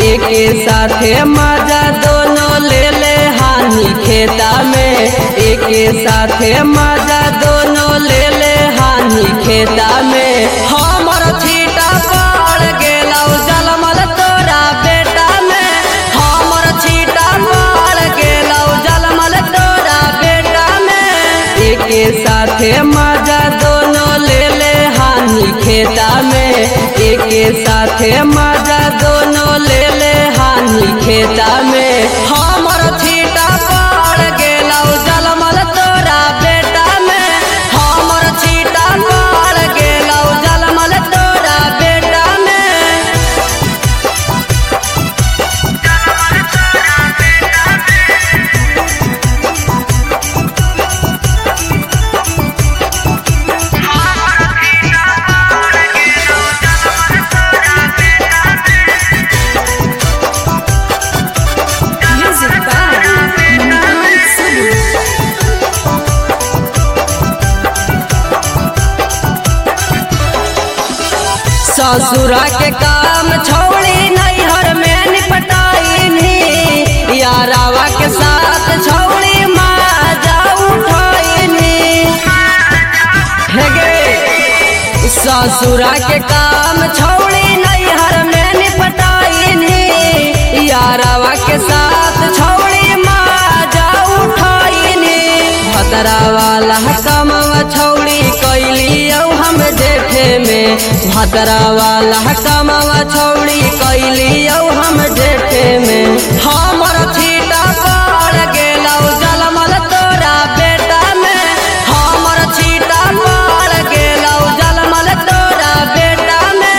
एके साथे मजा दोनों ले ले हानि खेता में। एके साथे मजा दोनों ले ले हानि खेता में। हमर छीटा पड़ गेलौ जलमल तोरा बेटा में। हमर छीटा पड़ गेलौ जलमल तोरा बेटा में। एके साथे मजा दोनों ले ले हानि खेता में। एके साथे मजा दोनों ले ले हानि खेता में। हमर छीटा पड़ गेलौ जलमल तोरा बेटा में। हमर छीटा पड़ गेलौ जलमल तोरा बेटा में। ससुरा के काम छोड़ी नैहर में निपटाइनी। यारावा के साथ छोड़ी माजा उठाइनी। ससुरा के काम छोड़ी नैहर में निपटाइनी। यारावा के साथ छोड़ी माजा उठाइनी। भतरा वाला कमवा छोड़ी कैली हम जेठे में। भतरा वाला कमवा छोड़ी कैली हम जेठे में। हमर छीटा पड़ गेलौ जलमल तोरा बेटा में। हमर छीटा पड़ गेलौ जलमल तोरा बेटा में।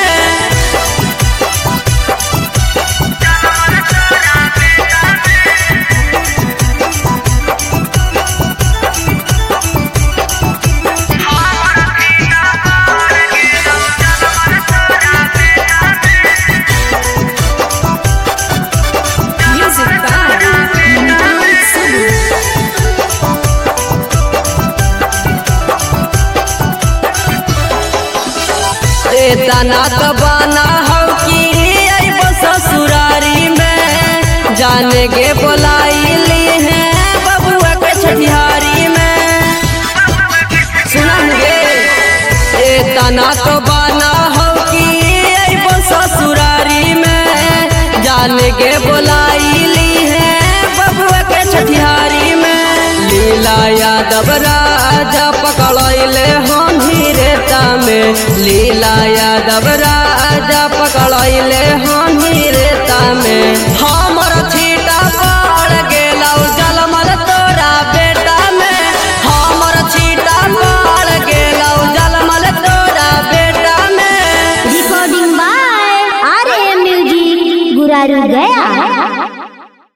तना तो बना हो कि अइबो ससुरारी में। जाने के बोलाइली है बबुआ के छठिहारी में। सुनंगे तना तो बना हो कि अइबो ससुरारी में। जाने के बोलाइली है बबुआ के छठिहारी में। लीला यादव राजा पकड़ले हम हिरेता में। लीला यादव राजा पकड़ले हम